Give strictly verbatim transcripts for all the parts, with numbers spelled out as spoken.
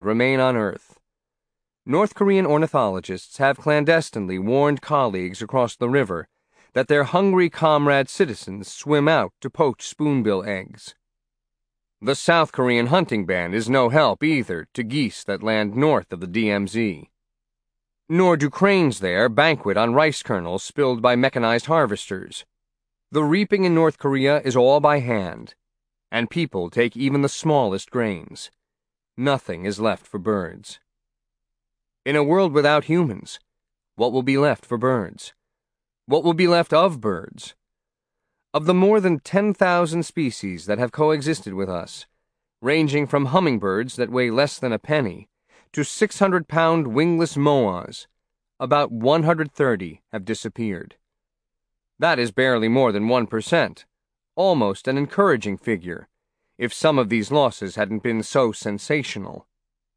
remain on Earth. North Korean ornithologists have clandestinely warned colleagues across the river that their hungry comrade citizens swim out to poach spoonbill eggs. The South Korean hunting ban is no help either to geese that land north of the D M Z. Nor do cranes there banquet on rice kernels spilled by mechanized harvesters. The reaping in North Korea is all by hand, and people take even the smallest grains. Nothing is left for birds. In a world without humans, what will be left for birds? What will be left of birds? Of the more than ten thousand species that have coexisted with us, ranging from hummingbirds that weigh less than a penny to six hundred pound wingless moas, about one hundred thirty have disappeared. That is barely more than one percent, almost an encouraging figure, if some of these losses hadn't been so sensational.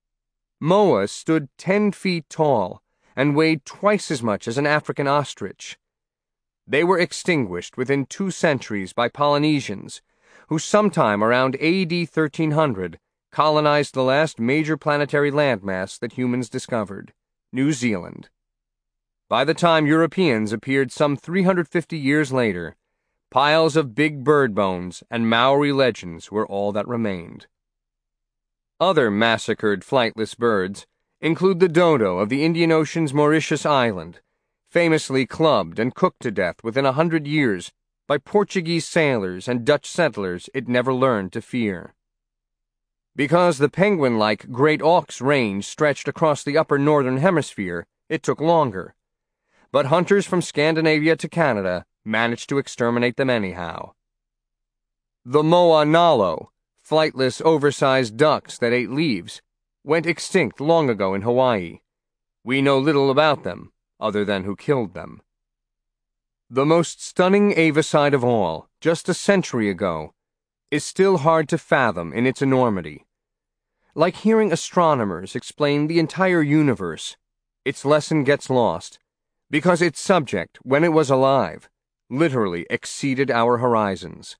Moas stood ten feet tall and weighed twice as much as an African ostrich. They were extinguished within two centuries by Polynesians, who sometime around A D thirteen hundred colonized the last major planetary landmass that humans discovered, New Zealand. By the time Europeans appeared some three hundred fifty years later, piles of big bird bones and Maori legends were all that remained. Other massacred flightless birds include the dodo of the Indian Ocean's Mauritius Island, famously clubbed and cooked to death within a hundred years by Portuguese sailors and Dutch settlers it never learned to fear. Because the penguin-like great auks range stretched across the upper northern hemisphere, it took longer. But hunters from Scandinavia to Canada managed to exterminate them anyhow. The moa nalo, flightless, oversized ducks that ate leaves, went extinct long ago in Hawaii. We know little about them, other than who killed them. The most stunning avicide of all, just a century ago, is still hard to fathom in its enormity. Like hearing astronomers explain the entire universe, its lesson gets lost, because its subject, when it was alive, literally exceeded our horizons.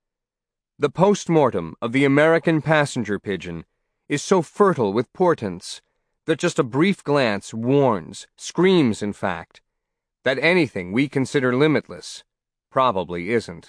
The post-mortem of the American passenger pigeon is so fertile with portents that just a brief glance warns, screams in fact, that anything we consider limitless probably isn't.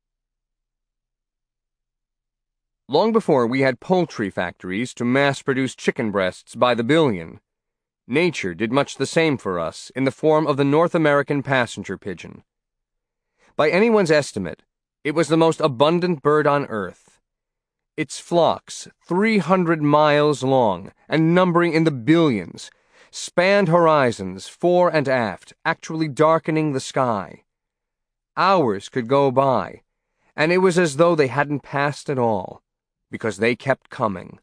Long before we had poultry factories to mass-produce chicken breasts by the billion, nature did much the same for us in the form of the North American passenger pigeon. By anyone's estimate, it was the most abundant bird on Earth. Its flocks, three hundred miles long and numbering in the billions, spanned horizons fore and aft, actually darkening the sky. Hours could go by, and it was as though they hadn't passed at all, because they kept coming.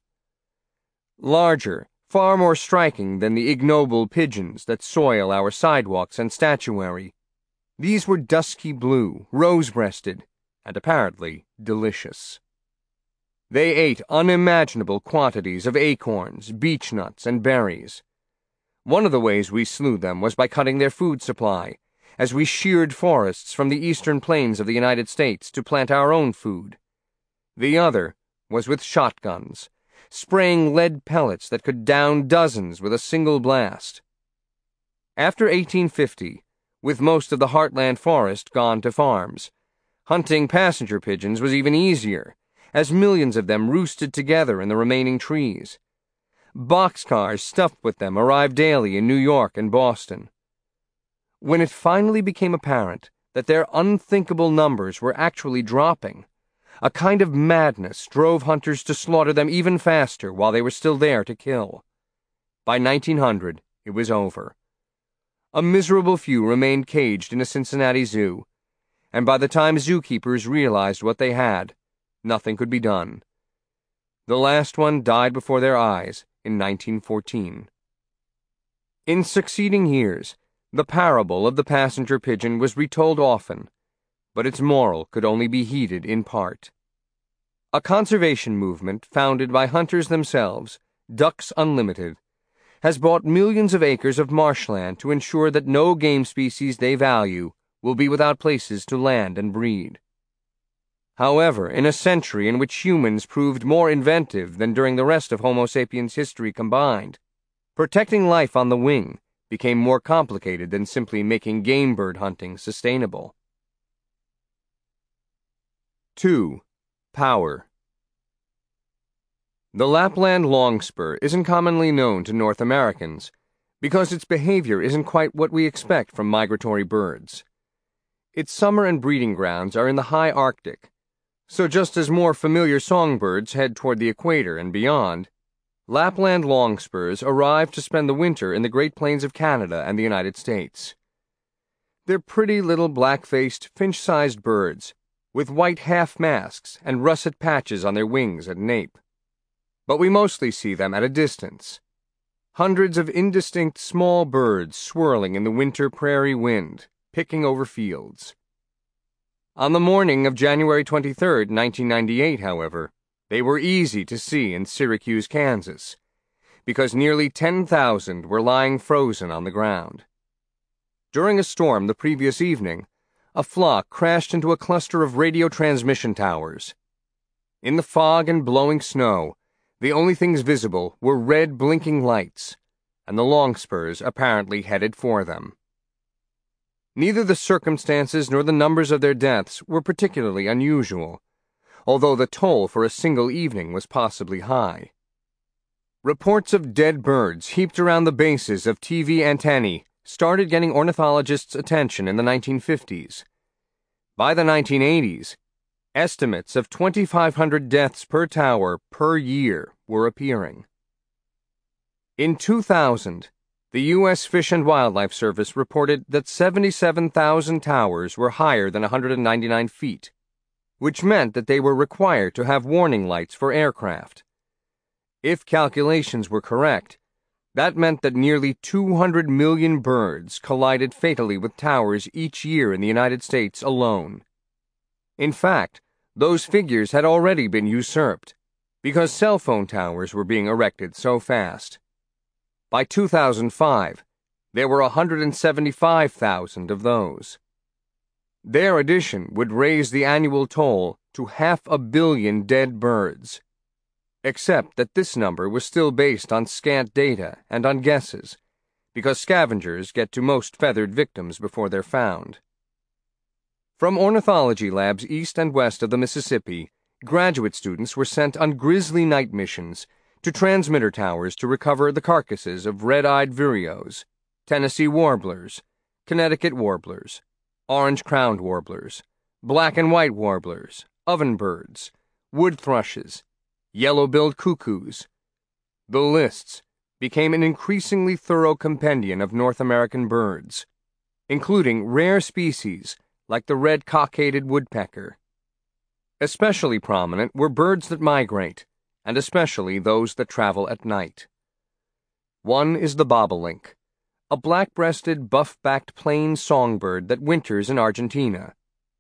Larger, far more striking than the ignoble pigeons that soil our sidewalks and statuary, these were dusky blue, rose-breasted, and apparently delicious. They ate unimaginable quantities of acorns, beechnuts, and berries. One of the ways we slew them was by cutting their food supply, as we sheared forests from the eastern plains of the United States to plant our own food. The other was with shotguns, spraying lead pellets that could down dozens with a single blast. After eighteen fifty, with most of the heartland forest gone to farms, hunting passenger pigeons was even easier, as millions of them roosted together in the remaining trees. Boxcars stuffed with them arrived daily in New York and Boston. When it finally became apparent that their unthinkable numbers were actually dropping, a kind of madness drove hunters to slaughter them even faster while they were still there to kill. By nineteen hundred, it was over. A miserable few remained caged in a Cincinnati zoo, and by the time zookeepers realized what they had, nothing could be done. The last one died before their eyes in nineteen fourteen. In succeeding years, the parable of the passenger pigeon was retold often, but its moral could only be heeded in part. A conservation movement founded by hunters themselves, Ducks Unlimited, has bought millions of acres of marshland to ensure that no game species they value will be without places to land and breed. However, in a century in which humans proved more inventive than during the rest of Homo sapiens' history combined, protecting life on the wing became more complicated than simply making game bird hunting sustainable. two. Power. The Lapland longspur isn't commonly known to North Americans because its behavior isn't quite what we expect from migratory birds. Its summer and breeding grounds are in the high Arctic, so just as more familiar songbirds head toward the equator and beyond, Lapland longspurs arrive to spend the winter in the Great Plains of Canada and the United States. They're pretty little black-faced, finch-sized birds with white half-masks and russet patches on their wings and nape. But we mostly see them at a distance. Hundreds of indistinct small birds swirling in the winter prairie wind, picking over fields. On the morning of January twenty-third, nineteen ninety-eight, however, they were easy to see in Syracuse, Kansas, because nearly ten thousand were lying frozen on the ground. During a storm the previous evening, a flock crashed into a cluster of radio transmission towers. In the fog and blowing snow, the only things visible were red blinking lights, and the longspurs apparently headed for them. Neither the circumstances nor the numbers of their deaths were particularly unusual, although the toll for a single evening was possibly high. Reports of dead birds heaped around the bases of T V antennae started getting ornithologists' attention in the nineteen fifties. By the nineteen eighties, estimates of twenty-five hundred deaths per tower per year were appearing. In two thousand, the U S Fish and Wildlife Service reported that seventy-seven thousand towers were higher than one hundred ninety-nine feet, which meant that they were required to have warning lights for aircraft. If calculations were correct, that meant that nearly two hundred million birds collided fatally with towers each year in the United States alone. In fact, those figures had already been usurped, because cell phone towers were being erected so fast. By two thousand five, there were one hundred seventy-five thousand of those. Their addition would raise the annual toll to half a billion dead birds, except that this number was still based on scant data and on guesses, because scavengers get to most feathered victims before they're found. From ornithology labs east and west of the Mississippi, graduate students were sent on grisly night missions to transmitter towers to recover the carcasses of red-eyed vireos, Tennessee warblers, Connecticut warblers, orange-crowned warblers, black and white warblers, ovenbirds, wood thrushes, yellow-billed cuckoos. The lists became an increasingly thorough compendium of North American birds, including rare species like the red cockaded woodpecker. Especially prominent were birds that migrate, and especially those that travel at night. One is the bobolink, a black-breasted, buff-backed plain songbird that winters in Argentina.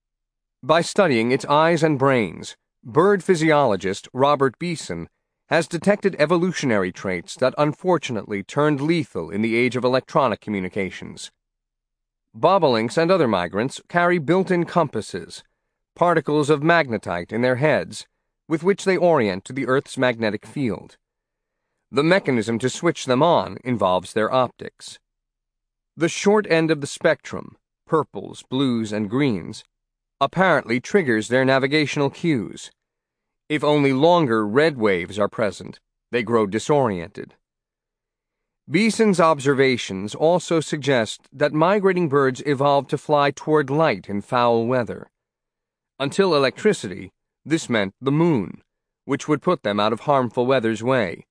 By studying its eyes and brains, bird physiologist Robert Beeson has detected evolutionary traits that unfortunately turned lethal in the age of electronic communications. Bobolinks and other migrants carry built-in compasses, particles of magnetite in their heads, with which they orient to the Earth's magnetic field. The mechanism to switch them on involves their optics. The short end of the spectrum, purples, blues, and greens, apparently triggers their navigational cues. If only longer red waves are present, they grow disoriented. Beeson's observations also suggest that migrating birds evolved to fly toward light in foul weather. Until electricity, this meant the moon, which would put them out of harmful weather's way.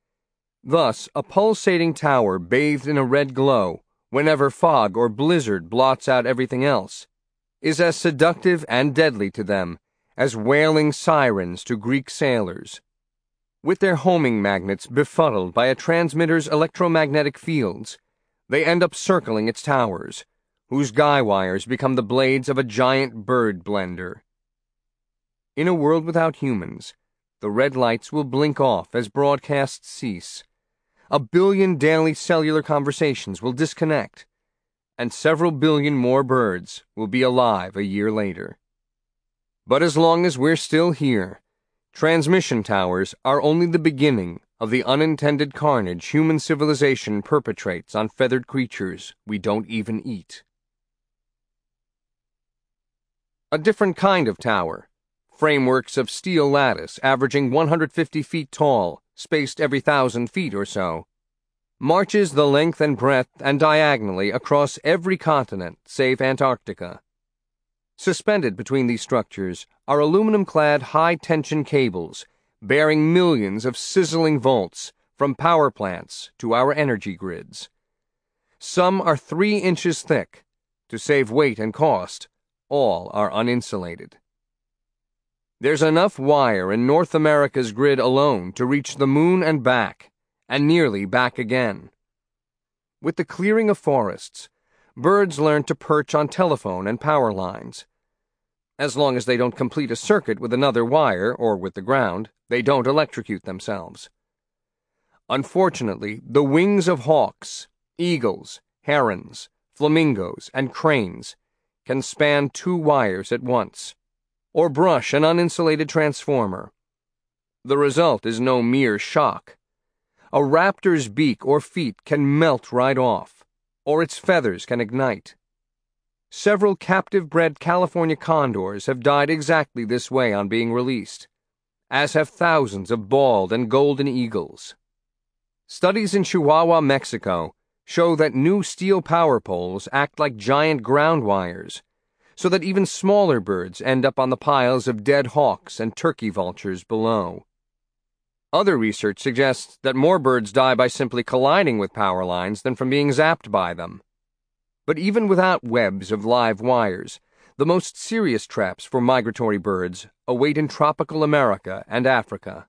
Thus, a pulsating tower bathed in a red glow, whenever fog or blizzard blots out everything else, is as seductive and deadly to them as wailing sirens to Greek sailors. With their homing magnets befuddled by a transmitter's electromagnetic fields, they end up circling its towers, whose guy wires become the blades of a giant bird blender. In a world without humans, the red lights will blink off as broadcasts cease. A billion daily cellular conversations will disconnect, and several billion more birds will be alive a year later. But as long as we're still here, transmission towers are only the beginning of the unintended carnage human civilization perpetrates on feathered creatures we don't even eat. A different kind of tower, frameworks of steel lattice averaging one hundred fifty feet tall, spaced every thousand feet or so, marches the length and breadth and diagonally across every continent save Antarctica. Suspended between these structures are aluminum-clad high-tension cables bearing millions of sizzling volts from power plants to our energy grids. Some are three inches thick. To save weight and cost, all are uninsulated. There's enough wire in North America's grid alone to reach the moon and back, and nearly back again. With the clearing of forests, birds learn to perch on telephone and power lines. As long as they don't complete a circuit with another wire or with the ground, they don't electrocute themselves. Unfortunately, the wings of hawks, eagles, herons, flamingos, and cranes can span two wires at once, or brush an uninsulated transformer. The result is no mere shock. A raptor's beak or feet can melt right off, or its feathers can ignite. Several captive-bred California condors have died exactly this way on being released, as have thousands of bald and golden eagles. Studies in Chihuahua, Mexico, show that new steel power poles act like giant ground wires, so that even smaller birds end up on the piles of dead hawks and turkey vultures below. Other research suggests that more birds die by simply colliding with power lines than from being zapped by them. But even without webs of live wires, the most serious traps for migratory birds await in tropical America and Africa.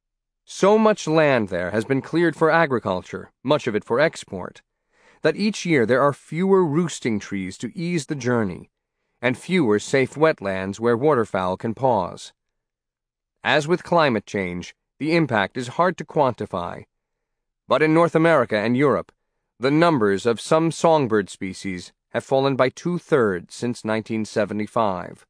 So much land there has been cleared for agriculture, much of it for export, that each year there are fewer roosting trees to ease the journey, and fewer safe wetlands where waterfowl can pause. As with climate change, the impact is hard to quantify, but in North America and Europe, the numbers of some songbird species have fallen by two-thirds since nineteen seventy-five.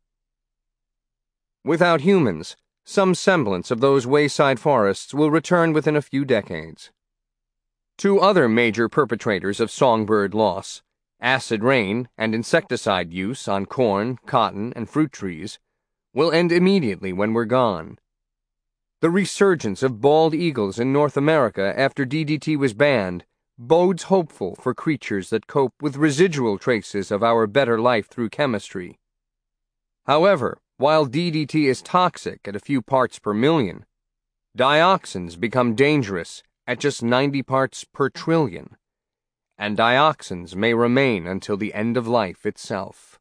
Without humans, some semblance of those wayside forests will return within a few decades. Two other major perpetrators of songbird loss, acid rain and insecticide use on corn, cotton, and fruit trees, will end immediately when we're gone. The resurgence of bald eagles in North America after D D T was banned bodes hopeful for creatures that cope with residual traces of our better life through chemistry. However, while D D T is toxic at a few parts per million, dioxins become dangerous at just ninety parts per trillion, and dioxins may remain until the end of life itself.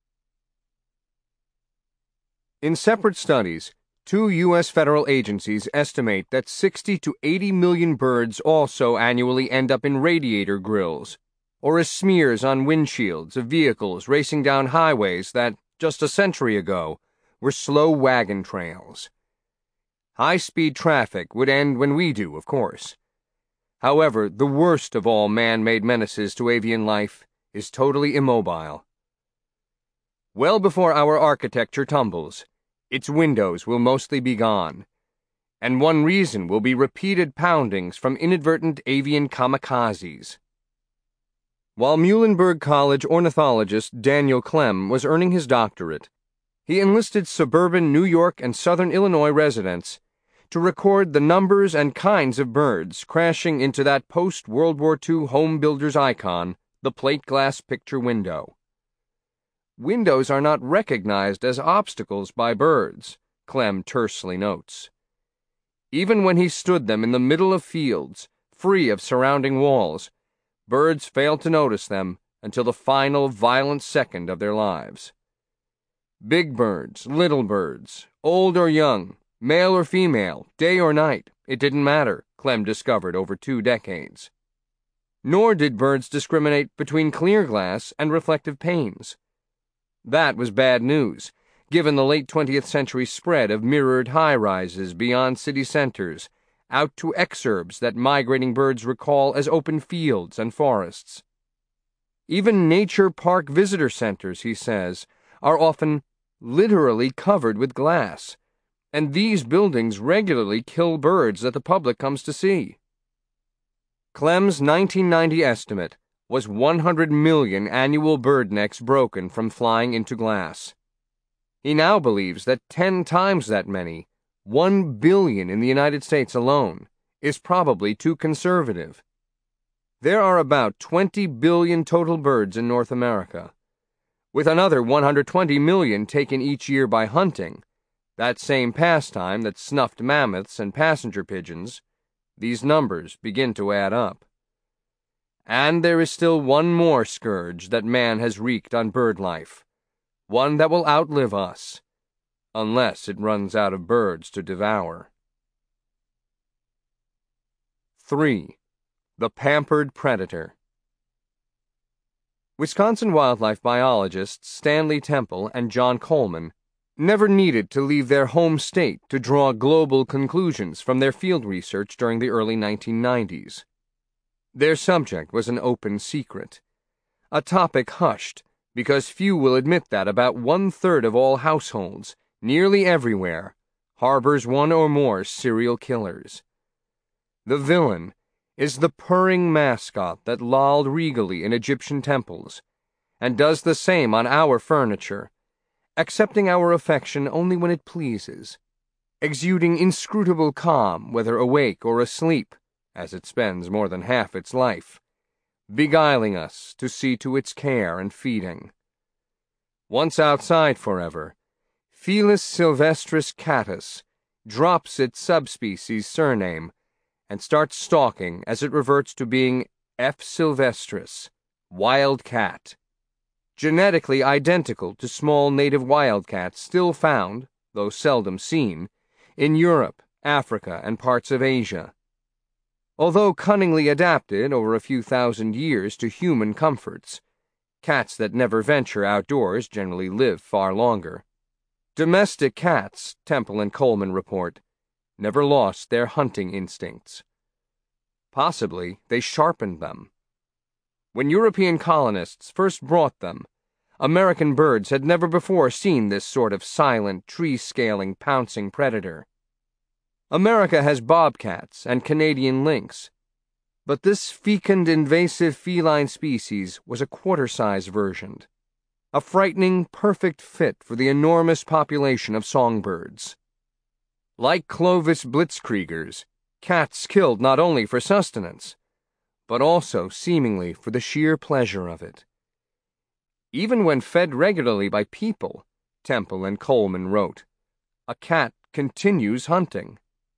In separate studies, two U S federal agencies estimate that sixty to eighty million birds also annually end up in radiator grills, or as smears on windshields of vehicles racing down highways that, just a century ago, were slow wagon trails. High-speed traffic would end when we do, of course. However, the worst of all man-made menaces to avian life is totally immobile. Well before our architecture tumbles, its windows will mostly be gone, and one reason will be repeated poundings from inadvertent avian kamikazes. While Muhlenberg College ornithologist Daniel Clem was earning his doctorate, he enlisted suburban New York and southern Illinois residents to record the numbers and kinds of birds crashing into that post-World War Two home builder's icon, the plate glass picture window. Windows are not recognized as obstacles by birds, Clem tersely notes. Even when he stood them in the middle of fields, free of surrounding walls, birds failed to notice them until the final violent second of their lives. Big birds, little birds, old or young, male or female, day or night, it didn't matter, Clem discovered over two decades. Nor did birds discriminate between clear glass and reflective panes. That was bad news, given the late twentieth century spread of mirrored high-rises beyond city centers, out to exurbs that migrating birds recall as open fields and forests. Even nature park visitor centers, he says, are often literally covered with glass, and these buildings regularly kill birds that the public comes to see. Clem's nineteen ninety estimate was one hundred million annual bird necks broken from flying into glass. He now believes that ten times that many, one billion in the United States alone, is probably too conservative. There are about twenty billion total birds in North America. With another one hundred twenty million taken each year by hunting, that same pastime that snuffed mammoths and passenger pigeons, these numbers begin to add up. And there is still one more scourge that man has wreaked on bird life, one that will outlive us, unless it runs out of birds to devour. three. The Pampered Predator. Wisconsin wildlife biologists Stanley Temple and John Coleman never needed to leave their home state to draw global conclusions from their field research during the early nineteen nineties. Their subject was an open secret, a topic hushed because few will admit that about one-third of all households, nearly everywhere, harbors one or more serial killers. The villain is the purring mascot that lolled regally in Egyptian temples, and does the same on our furniture, accepting our affection only when it pleases, exuding inscrutable calm whether awake or asleep, as it spends more than half its life, beguiling us to see to its care and feeding. Once outside forever, Felis sylvestris catus drops its subspecies surname and starts stalking as it reverts to being F. sylvestris, wild cat, genetically identical to small native wildcats still found, though seldom seen, in Europe, Africa, and parts of Asia. Although cunningly adapted over a few thousand years to human comforts, cats that never venture outdoors generally live far longer. Domestic cats, Temple and Coleman report, never lost their hunting instincts. Possibly they sharpened them. When European colonists first brought them, American birds had never before seen this sort of silent, tree-scaling, pouncing predator. America has bobcats and Canadian lynx, but this fecund invasive feline species was a quarter-size version, a frightening, perfect fit for the enormous population of songbirds. Like Clovis blitzkriegers, cats killed not only for sustenance, but also seemingly for the sheer pleasure of it. Even when fed regularly by people, Temple and Coleman wrote, a cat continues hunting.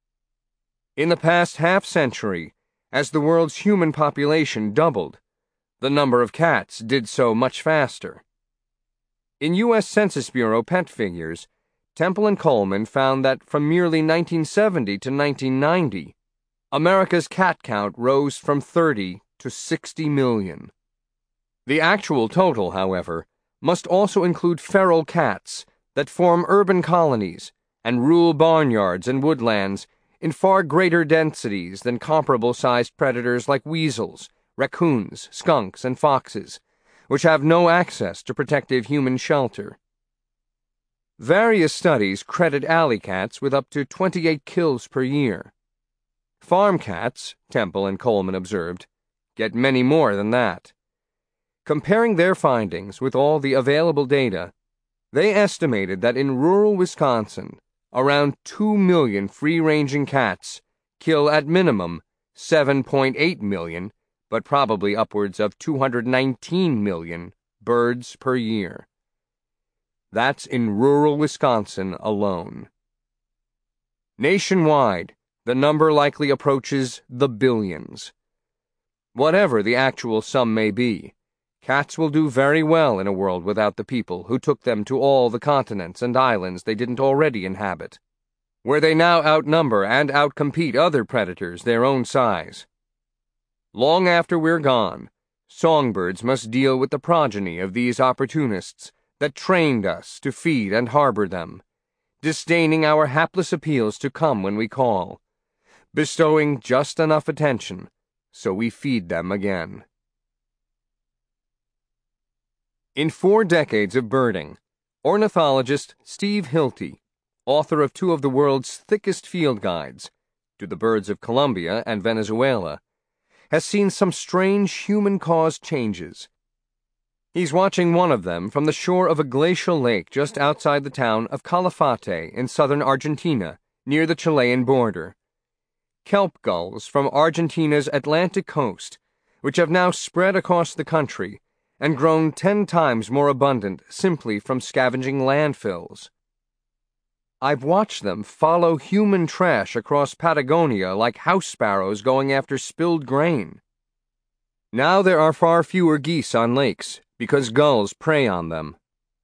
In the past half-century, as the world's human population doubled, the number of cats did so much faster. In U S Census Bureau pet figures, Temple and Coleman found that from merely nineteen seventy to nineteen ninety, America's cat count rose from thirty to sixty million. The actual total, however, must also include feral cats that form urban colonies and rule barnyards and woodlands in far greater densities than comparable-sized predators like weasels, raccoons, skunks, and foxes, which have no access to protective human shelter. Various studies credit alley cats with up to twenty-eight kills per year. Farm cats, Temple and Coleman observed, get many more than that. Comparing their findings with all the available data, they estimated that in rural Wisconsin, around two million free-ranging cats kill at minimum seven point eight million, but probably upwards of two hundred nineteen million, birds per year. That's in rural Wisconsin alone. Nationwide, the number likely approaches the billions. Whatever the actual sum may be, cats will do very well in a world without the people who took them to all the continents and islands they didn't already inhabit, where they now outnumber and outcompete other predators their own size. Long after we're gone, songbirds must deal with the progeny of these opportunists that trained us to feed and harbor them, disdaining our hapless appeals to come when we call, bestowing just enough attention so we feed them again. In four decades of birding, Ornithologist Steve Hilty, author of two of the world's thickest field guides, to the birds of Colombia and Venezuela, has seen some strange human-caused changes. He's watching one of them from the shore of a glacial lake just outside the town of Calafate in southern Argentina, near the Chilean border. Kelp gulls from Argentina's Atlantic coast, which have now spread across the country and grown ten times more abundant simply from scavenging landfills. I've watched them follow human trash across Patagonia like house sparrows going after spilled grain. Now there are far fewer geese on lakes because gulls prey on them.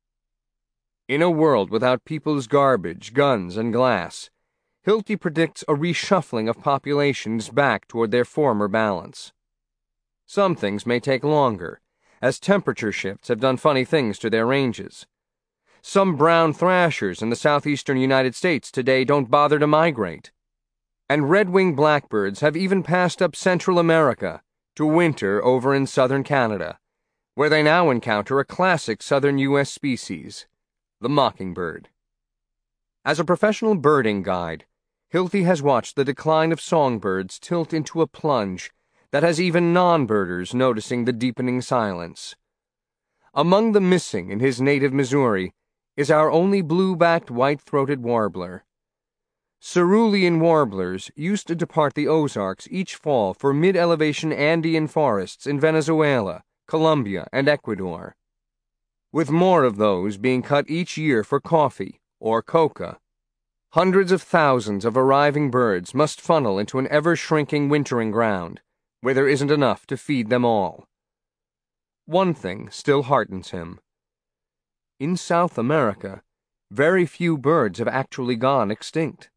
In a world without people's garbage, guns, and glass, Hilty predicts a reshuffling of populations back toward their former balance. Some things may take longer, as temperature shifts have done funny things to their ranges. Some brown thrashers in the southeastern United States today don't bother to migrate. And red-winged blackbirds have even passed up Central America to winter over in southern Canada, where they now encounter a classic southern U S species, the mockingbird. As a professional birding guide, Hilty has watched the decline of songbirds tilt into a plunge that has even non-birders noticing the deepening silence. Among the missing in his native Missouri is our only blue-backed white-throated warbler. Cerulean warblers used to depart the Ozarks each fall for mid-elevation Andean forests in Venezuela, Colombia, and Ecuador, with more of those being cut each year for coffee or coca. Hundreds of thousands of arriving birds must funnel into an ever-shrinking wintering ground, where there isn't enough to feed them all. One thing still heartens him. In South America, very few birds have actually gone extinct.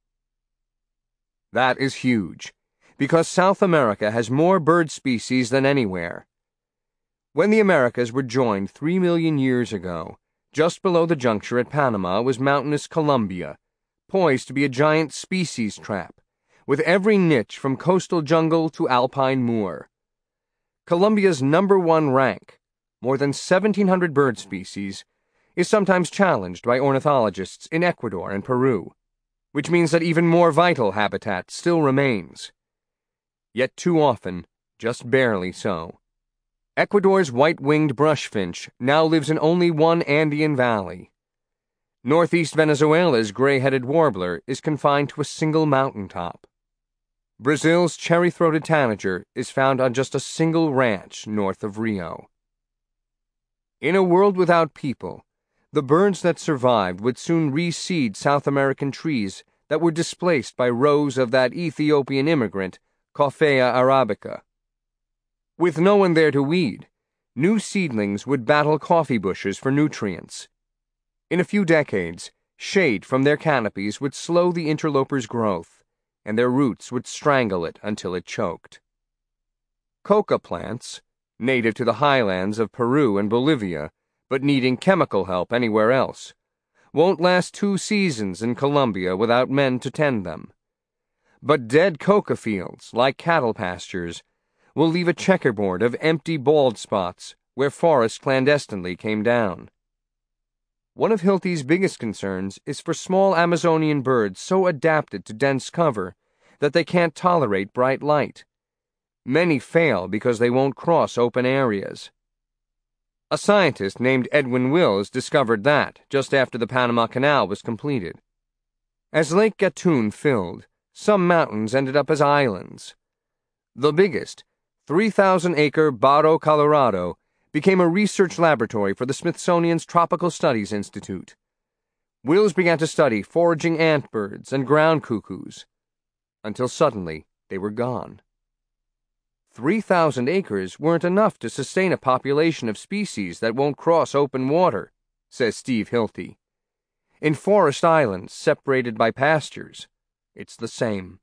That is huge, because South America has more bird species than anywhere. When the Americas were joined three million years ago, just below the juncture at Panama was mountainous Colombia, poised to be a giant species trap, with every niche from coastal jungle to alpine moor. Colombia's number one rank, more than seventeen hundred bird species, is sometimes challenged by ornithologists in Ecuador and Peru, which means that even more vital habitat still remains. Yet too often, just barely so. Ecuador's white-winged brushfinch now lives in only one Andean valley. Northeast Venezuela's gray-headed warbler is confined to a single mountaintop. Brazil's cherry-throated tanager is found on just a single ranch north of Rio. In a world without people, the birds that survived would soon reseed South American trees that were displaced by rows of that Ethiopian immigrant, Coffea arabica. With no one there to weed, new seedlings would battle coffee bushes for nutrients. In a few decades, shade from their canopies would slow the interloper's growth, and their roots would strangle it until it choked. Coca plants, native to the highlands of Peru and Bolivia, but needing chemical help anywhere else, won't last two seasons in Colombia without men to tend them. But dead coca fields, like cattle pastures, will leave a checkerboard of empty bald spots where forests clandestinely came down. One of Hilty's biggest concerns is for small Amazonian birds so adapted to dense cover that they can't tolerate bright light. Many fail because they won't cross open areas. A scientist named Edwin Wills discovered that just after the Panama Canal was completed. As Lake Gatun filled, some mountains ended up as islands. The biggest, three thousand acre Barro Colorado, became a research laboratory for the Smithsonian's Tropical Studies Institute. Wills began to study foraging antbirds and ground cuckoos, until suddenly they were gone. Three thousand acres weren't enough to sustain a population of species that won't cross open water, says Steve Hilty. In forest islands separated by pastures, it's the same.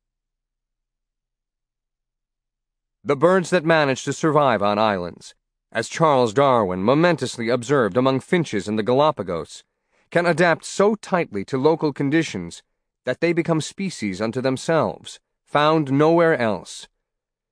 The birds that manage to survive on islands, as Charles Darwin momentously observed among finches in the Galapagos, can adapt so tightly to local conditions that they become species unto themselves, found nowhere else.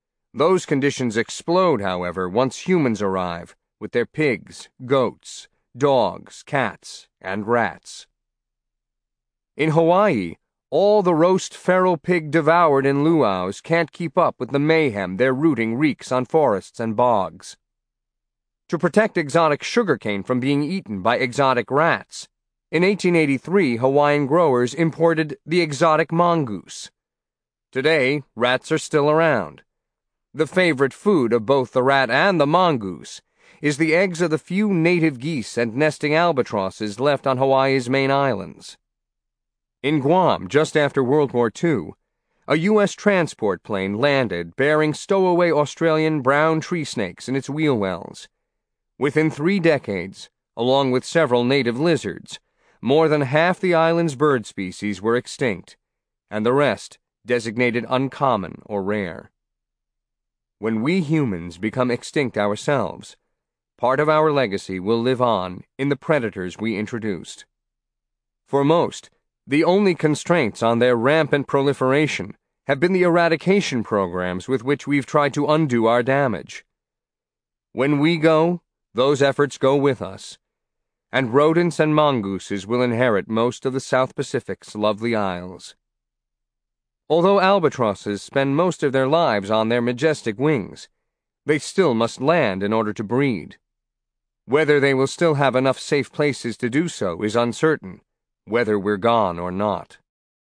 Those conditions explode, however, once humans arrive, with their pigs, goats, dogs, cats, and rats. In Hawaii, all the roast feral pig devoured in luau's can't keep up with the mayhem their rooting wreaks on forests and bogs. To protect exotic sugarcane from being eaten by exotic rats, in eighteen eighty-three Hawaiian growers imported the exotic mongoose. Today, rats are still around. The favorite food of both the rat and the mongoose is the eggs of the few native geese and nesting albatrosses left on Hawaii's main islands. In Guam, just after World War Two, a U S transport plane landed bearing stowaway Australian brown tree snakes in its wheel wells. Within three decades, along with several native lizards, more than half the island's bird species were extinct, and the rest designated uncommon or rare. When we humans become extinct ourselves, part of our legacy will live on in the predators we introduced. For most, the only constraints on their rampant proliferation have been the eradication programs with which we've tried to undo our damage. When we go, those efforts go with us, and rodents and mongooses will inherit most of the South Pacific's lovely isles. Although albatrosses spend most of their lives on their majestic wings, they still must land in order to breed. Whether they will still have enough safe places to do so is uncertain, whether we're gone or not.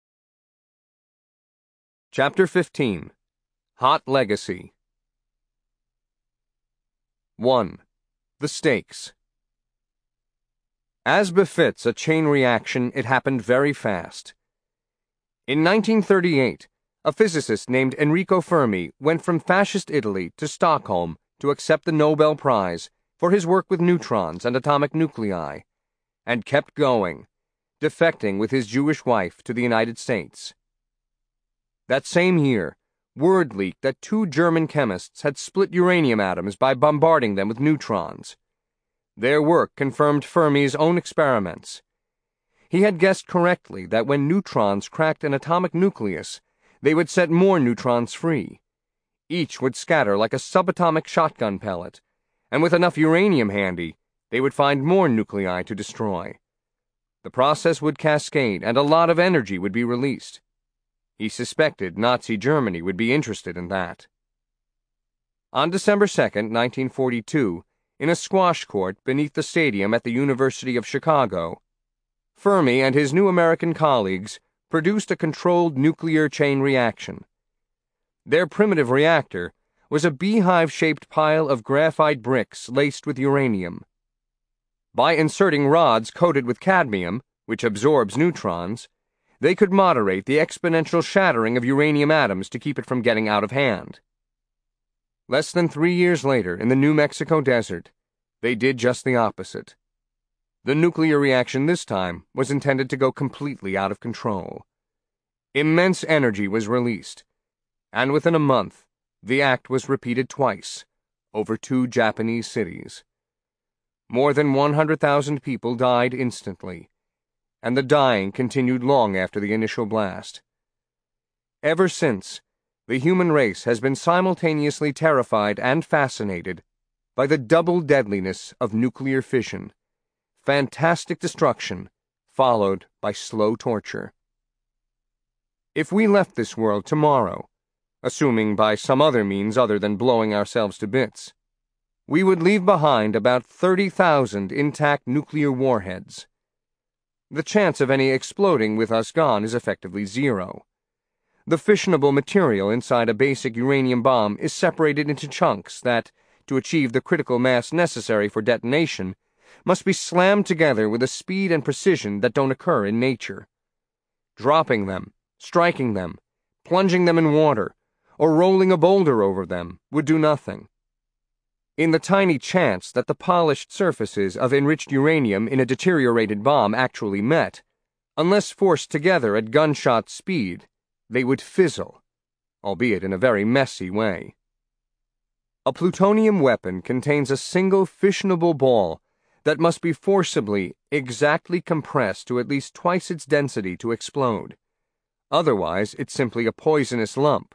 Chapter fifteen. Hot Legacy. one. The stakes. As befits a chain reaction, it happened very fast. In nineteen thirty-eight, a physicist named Enrico Fermi went from fascist Italy to Stockholm to accept the Nobel Prize for his work with neutrons and atomic nuclei, and kept going, defecting with his Jewish wife to the United States. That same year, word leaked that two German chemists had split uranium atoms by bombarding them with neutrons. Their work confirmed Fermi's own experiments. He had guessed correctly that when neutrons cracked an atomic nucleus, they would set more neutrons free. Each would scatter like a subatomic shotgun pellet, and with enough uranium handy, they would find more nuclei to destroy. The process would cascade, and a lot of energy would be released. He suspected Nazi Germany would be interested in that. On December second, nineteen forty-two, in a squash court beneath the stadium at the University of Chicago, Fermi and his new American colleagues produced a controlled nuclear chain reaction. Their primitive reactor was a beehive-shaped pile of graphite bricks laced with uranium. By inserting rods coated with cadmium, which absorbs neutrons, they could moderate the exponential shattering of uranium atoms to keep it from getting out of hand. Less than three years later, in the New Mexico desert, they did just the opposite. The nuclear reaction this time was intended to go completely out of control. Immense energy was released, and within a month, the act was repeated twice, over two Japanese cities. More than one hundred thousand people died instantly, and the dying continued long after the initial blast. Ever since, the human race has been simultaneously terrified and fascinated by the double deadliness of nuclear fission, fantastic destruction followed by slow torture. If we left this world tomorrow, assuming by some other means other than blowing ourselves to bits, we would leave behind about thirty thousand intact nuclear warheads. The chance of any exploding with us gone is effectively zero. The fissionable material inside a basic uranium bomb is separated into chunks that, to achieve the critical mass necessary for detonation, must be slammed together with a speed and precision that don't occur in nature. Dropping them, striking them, plunging them in water, or rolling a boulder over them would do nothing. In the tiny chance that the polished surfaces of enriched uranium in a deteriorated bomb actually met, unless forced together at gunshot speed, they would fizzle, albeit in a very messy way. A plutonium weapon contains a single fissionable ball that must be forcibly, exactly compressed to at least twice its density to explode. Otherwise, it's simply a poisonous lump.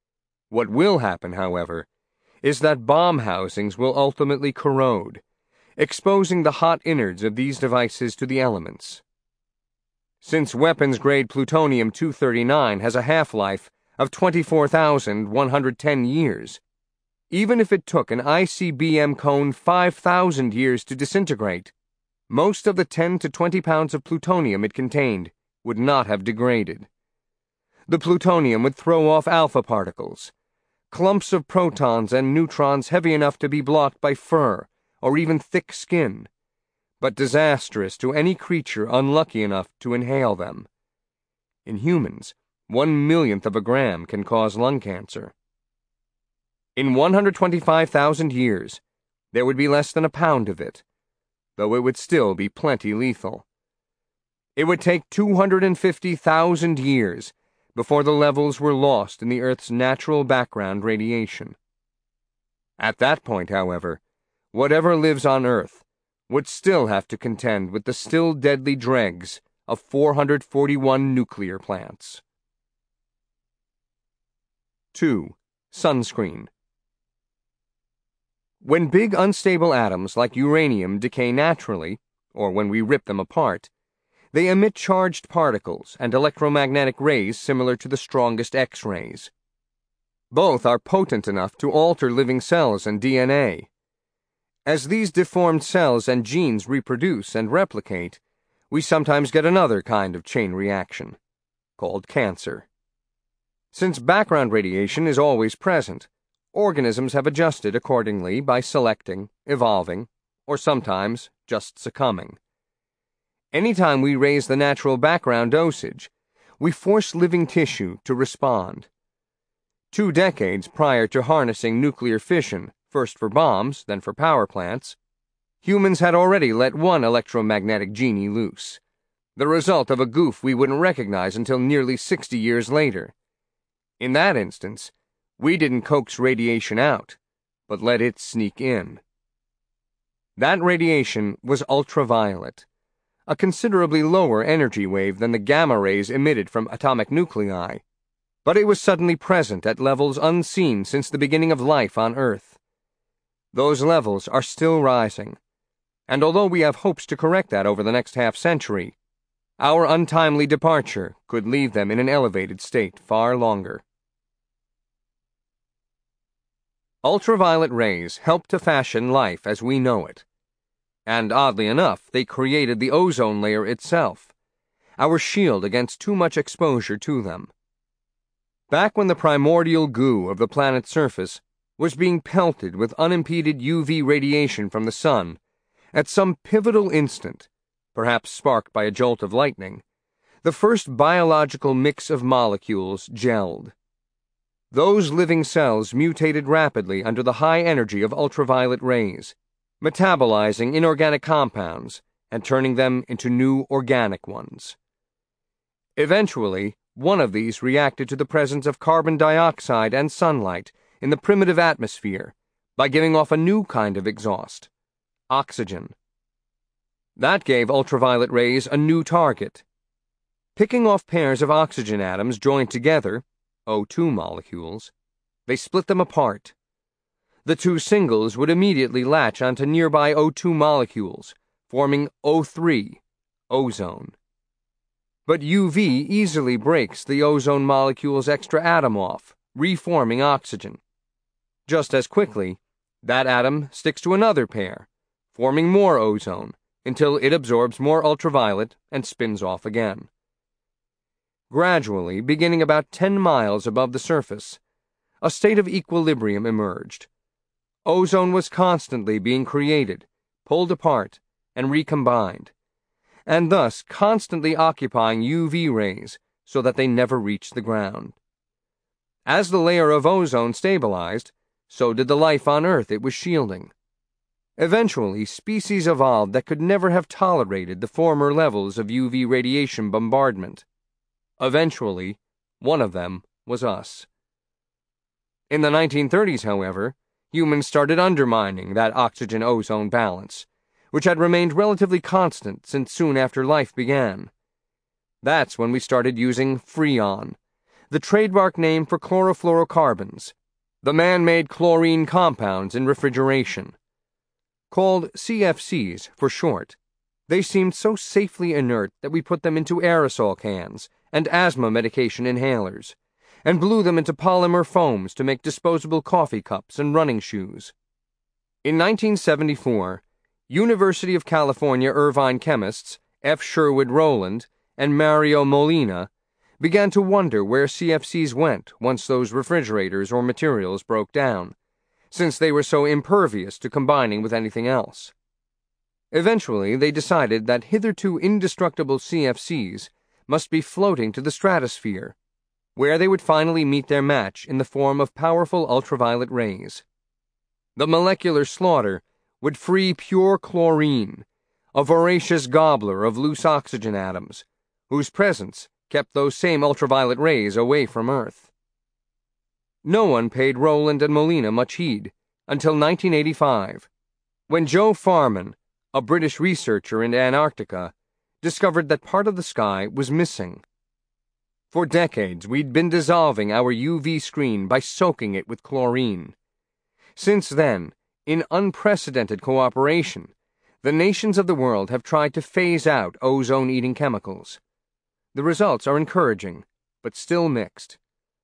What will happen, however, is that bomb housings will ultimately corrode, exposing the hot innards of these devices to the elements. Since weapons-grade plutonium two thirty-nine has a half-life of twenty-four thousand one hundred ten years, even if it took an I C B M cone five thousand years to disintegrate, most of the ten to twenty pounds of plutonium it contained would not have degraded. The plutonium would throw off alpha particles, clumps of protons and neutrons heavy enough to be blocked by fur or even thick skin, but disastrous to any creature unlucky enough to inhale them. In humans, one millionth of a gram can cause lung cancer. In one hundred twenty-five thousand years, there would be less than a pound of it, though it would still be plenty lethal. It would take two hundred fifty thousand years before the levels were lost in the Earth's natural background radiation. At that point, however, whatever lives on Earth would still have to contend with the still deadly dregs of four hundred forty-one nuclear plants. two. Sunscreen. When big unstable atoms like uranium decay naturally, or when we rip them apart, they emit charged particles and electromagnetic rays similar to the strongest X-rays. Both are potent enough to alter living cells and D N A. As these deformed cells and genes reproduce and replicate, we sometimes get another kind of chain reaction, called cancer. Since background radiation is always present, organisms have adjusted accordingly by selecting, evolving, or sometimes just succumbing. Anytime we raise the natural background dosage, we force living tissue to respond. Two decades prior to harnessing nuclear fission, first for bombs, then for power plants, humans had already let one electromagnetic genie loose, the result of a goof we wouldn't recognize until nearly sixty years later. In that instance, we didn't coax radiation out, but let it sneak in. That radiation was ultraviolet, a considerably lower energy wave than the gamma rays emitted from atomic nuclei, but it was suddenly present at levels unseen since the beginning of life on Earth. Those levels are still rising, and although we have hopes to correct that over the next half-century, our untimely departure could leave them in an elevated state far longer. Ultraviolet rays helped to fashion life as we know it. And oddly enough, they created the ozone layer itself, our shield against too much exposure to them. Back when the primordial goo of the planet's surface was being pelted with unimpeded U V radiation from the sun, at some pivotal instant, perhaps sparked by a jolt of lightning, the first biological mix of molecules gelled. Those living cells mutated rapidly under the high energy of ultraviolet rays, metabolizing inorganic compounds and turning them into new organic ones. Eventually, one of these reacted to the presence of carbon dioxide and sunlight in the primitive atmosphere by giving off a new kind of exhaust, oxygen. That gave ultraviolet rays a new target. Picking off pairs of oxygen atoms joined together, O two molecules, they split them apart. The two singles would immediately latch onto nearby O two molecules, forming O three, ozone. But U V easily breaks the ozone molecule's extra atom off, reforming oxygen. Just as quickly, that atom sticks to another pair, forming more ozone, until it absorbs more ultraviolet and spins off again. Gradually, beginning about ten miles above the surface, a state of equilibrium emerged. Ozone was constantly being created, pulled apart, and recombined, and thus constantly occupying U V rays so that they never reached the ground. As the layer of ozone stabilized, so did the life on Earth it was shielding. Eventually, species evolved that could never have tolerated the former levels of U V radiation bombardment. Eventually, one of them was us. In the nineteen thirties, however, humans started undermining that oxygen-ozone balance, which had remained relatively constant since soon after life began. That's when we started using Freon, the trademark name for chlorofluorocarbons, the man-made chlorine compounds in refrigeration. Called C F Cs for short, they seemed so safely inert that we put them into aerosol cans and asthma medication inhalers, and blew them into polymer foams to make disposable coffee cups and running shoes. In nineteen seventy-four, University of California Irvine chemists F. Sherwood Rowland and Mario Molina began to wonder where C F Cs went once those refrigerators or materials broke down, since they were so impervious to combining with anything else. Eventually, they decided that hitherto indestructible C F Cs must be floating to the stratosphere, where they would finally meet their match in the form of powerful ultraviolet rays. The molecular slaughter would free pure chlorine, a voracious gobbler of loose oxygen atoms, whose presence kept those same ultraviolet rays away from Earth. No one paid Rowland and Molina much heed until nineteen eighty-five, when Joe Farman, a British researcher in Antarctica, discovered that part of the sky was missing. For decades, we'd been dissolving our U V screen by soaking it with chlorine. Since then, in unprecedented cooperation, the nations of the world have tried to phase out ozone-eating chemicals. The results are encouraging, but still mixed.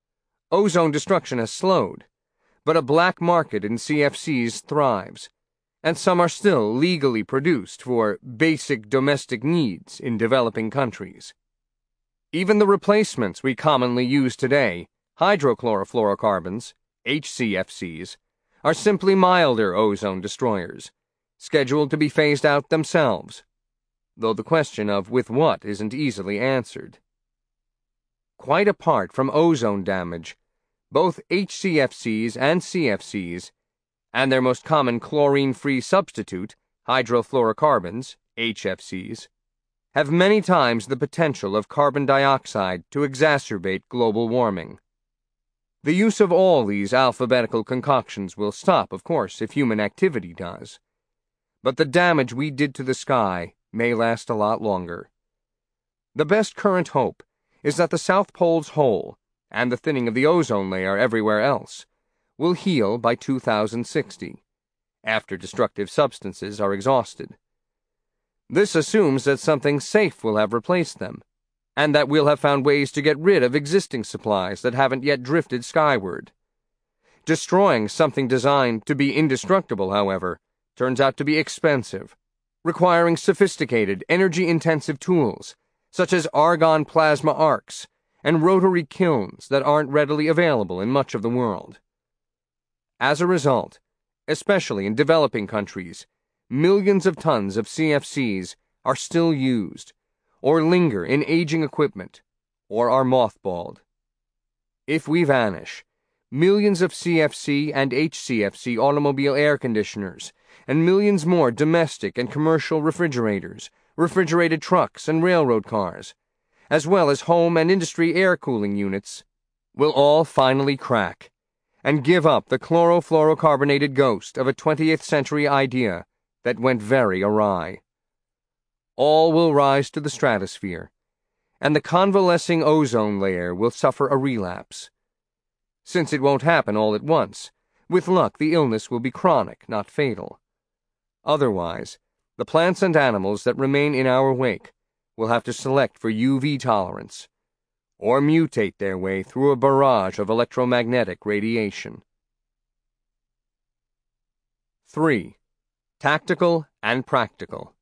Ozone destruction has slowed, but a black market in C F Cs thrives, and some are still legally produced for basic domestic needs in developing countries. Even the replacements we commonly use today, hydrochlorofluorocarbons, H C F Cs, are simply milder ozone destroyers, scheduled to be phased out themselves, though the question of with what isn't easily answered. Quite apart from ozone damage, both H C F Cs and C F Cs, and their most common chlorine-free substitute, hydrofluorocarbons, H F Cs, have many times the potential of carbon dioxide to exacerbate global warming. The use of all these alphabetical concoctions will stop, of course, if human activity does. But the damage we did to the sky may last a lot longer. The best current hope is that the South Pole's hole, and the thinning of the ozone layer everywhere else, will heal by two thousand sixty, after destructive substances are exhausted. This assumes that something safe will have replaced them, and that we'll have found ways to get rid of existing supplies that haven't yet drifted skyward. Destroying something designed to be indestructible, however, turns out to be expensive, requiring sophisticated, energy-intensive tools, such as argon plasma arcs and rotary kilns that aren't readily available in much of the world. As a result, especially in developing countries, millions of tons of C F Cs are still used, or linger in aging equipment, or are mothballed. If we vanish, millions of C F C and H C F C automobile air conditioners, and millions more domestic and commercial refrigerators, refrigerated trucks, and railroad cars, as well as home and industry air cooling units, will all finally crack and give up the chlorofluorocarbonated ghost of a twentieth century idea that went very awry. All will rise to the stratosphere, and the convalescing ozone layer will suffer a relapse. Since it won't happen all at once, with luck the illness will be chronic, not fatal. Otherwise, the plants and animals that remain in our wake will have to select for U V tolerance, or mutate their way through a barrage of electromagnetic radiation. three. Tactical and practical.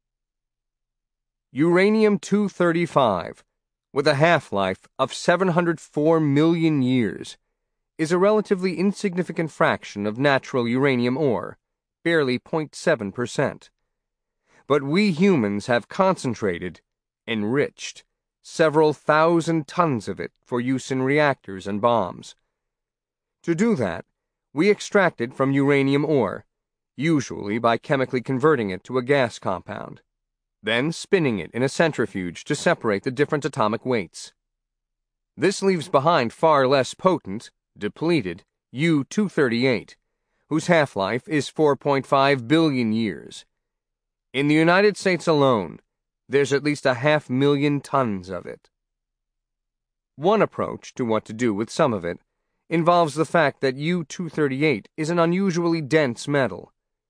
Uranium two thirty-five, with a half-life of seven hundred four million years, is a relatively insignificant fraction of natural uranium ore, barely zero point seven percent. But we humans have concentrated, enriched, several thousand tons of it for use in reactors and bombs. To do that, we extracted from uranium ore, usually by chemically converting it to a gas compound, then spinning it in a centrifuge to separate the different atomic weights. This leaves behind far less potent, depleted, U two thirty-eight, whose half-life is four point five billion years. In the United States alone, there's at least a half million tons of it. One approach to what to do with some of it involves the fact that U two thirty-eight is an unusually dense metal.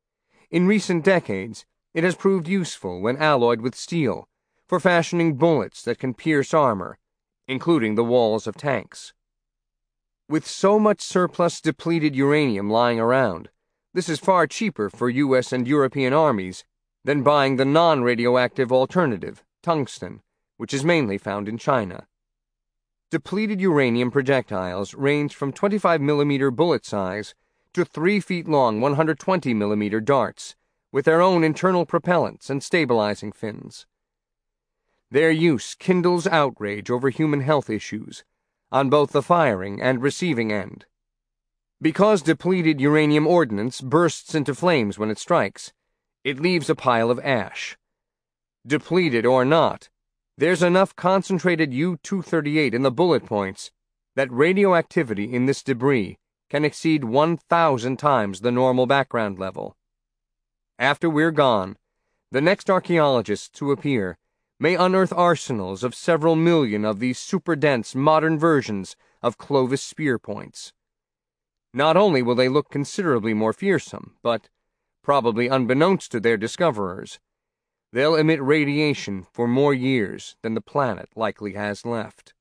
In recent decades, it has proved useful when alloyed with steel for fashioning bullets that can pierce armor, including the walls of tanks. With so much surplus depleted uranium lying around, this is far cheaper for U S and European armies than buying the non-radioactive alternative, tungsten, which is mainly found in China. Depleted uranium projectiles range from twenty-five millimeter bullet size to three feet long one hundred twenty millimeter darts, with their own internal propellants and stabilizing fins. Their use kindles outrage over human health issues on both the firing and receiving end. Because depleted uranium ordnance bursts into flames when it strikes, it leaves a pile of ash. Depleted or not, there's enough concentrated U two thirty-eight in the bullet points that radioactivity in this debris can exceed one thousand times the normal background level. After we're gone, the next archaeologists to appear may unearth arsenals of several million of these super-dense modern versions of Clovis spear points. Not only will they look considerably more fearsome, but, probably unbeknownst to their discoverers, they'll emit radiation for more years than the planet likely has left.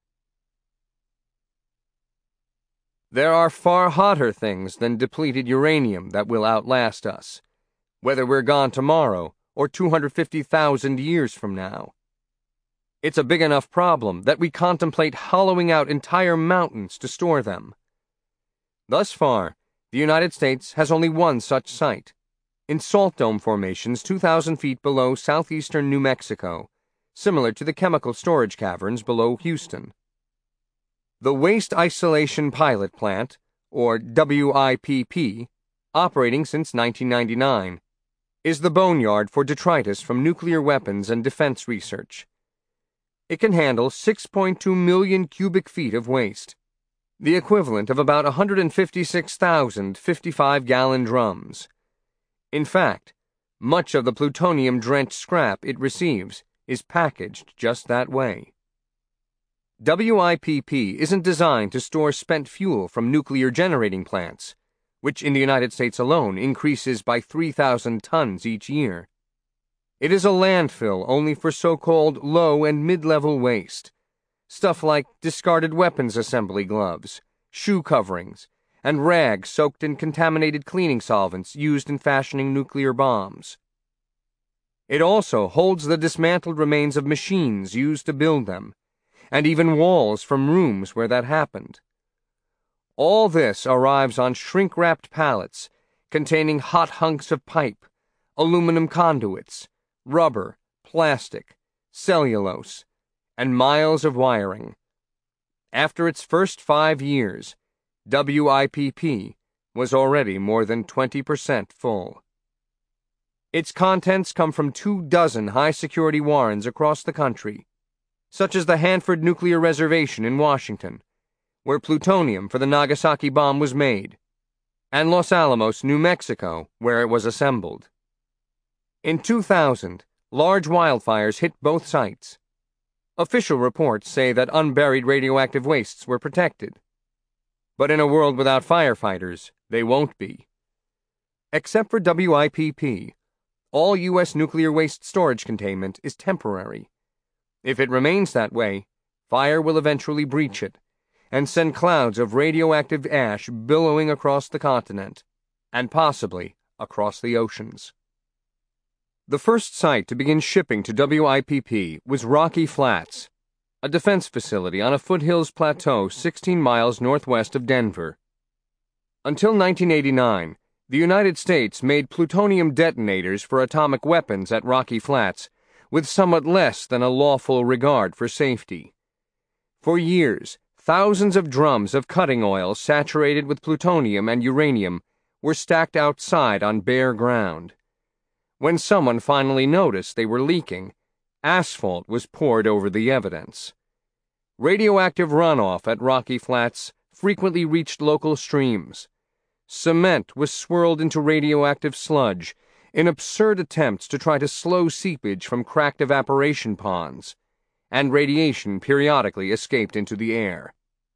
There are far hotter things than depleted uranium that will outlast us, whether we're gone tomorrow or two hundred fifty thousand years from now. It's a big enough problem that we contemplate hollowing out entire mountains to store them. Thus far, the United States has only one such site, in salt dome formations two thousand feet below southeastern New Mexico, similar to the chemical storage caverns below Houston. The Waste Isolation Pilot Plant, or W I P P, operating since nineteen ninety-nine, is the boneyard for detritus from nuclear weapons and defense research. It can handle six point two million cubic feet of waste, the equivalent of about one hundred fifty-six thousand fifty-five gallon drums. In fact, much of the plutonium-drenched scrap it receives is packaged just that way. W I P P isn't designed to store spent fuel from nuclear generating plants, which in the United States alone increases by three thousand tons each year. It is a landfill only for so-called low and mid-level waste, stuff like discarded weapons assembly gloves, shoe coverings, and rags soaked in contaminated cleaning solvents used in fashioning nuclear bombs. It also holds the dismantled remains of machines used to build them, and even walls from rooms where that happened. All this arrives on shrink-wrapped pallets containing hot hunks of pipe, aluminum conduits, rubber, plastic, cellulose, and miles of wiring. After its first five years, W I P P was already more than twenty percent full. Its contents come from two dozen high-security warrens across the country, such as the Hanford Nuclear Reservation in Washington, where plutonium for the Nagasaki bomb was made, and Los Alamos, New Mexico, where it was assembled. In two thousand, large wildfires hit both sites. Official reports say that unburied radioactive wastes were protected. But in a world without firefighters, they won't be. Except for W I P P, all U S nuclear waste storage containment is temporary. If it remains that way, fire will eventually breach it and send clouds of radioactive ash billowing across the continent, and possibly across the oceans. The first site to begin shipping to W I P P was Rocky Flats, a defense facility on a foothills plateau sixteen miles northwest of Denver. Until nineteen eighty-nine, the United States made plutonium detonators for atomic weapons at Rocky Flats with somewhat less than a lawful regard for safety. For years, thousands of drums of cutting oil saturated with plutonium and uranium were stacked outside on bare ground. When someone finally noticed they were leaking, asphalt was poured over the evidence. Radioactive runoff at Rocky Flats frequently reached local streams. Cement was swirled into radioactive sludge in absurd attempts to try to slow seepage from cracked evaporation ponds, and radiation periodically escaped into the air.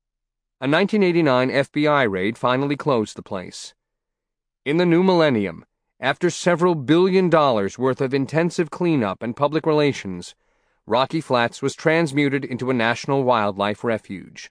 A nineteen eighty-nine F B I raid finally closed the place. In the new millennium, After several billion dollars worth of intensive cleanup and public relations, Rocky Flats was transmuted into a national wildlife refuge.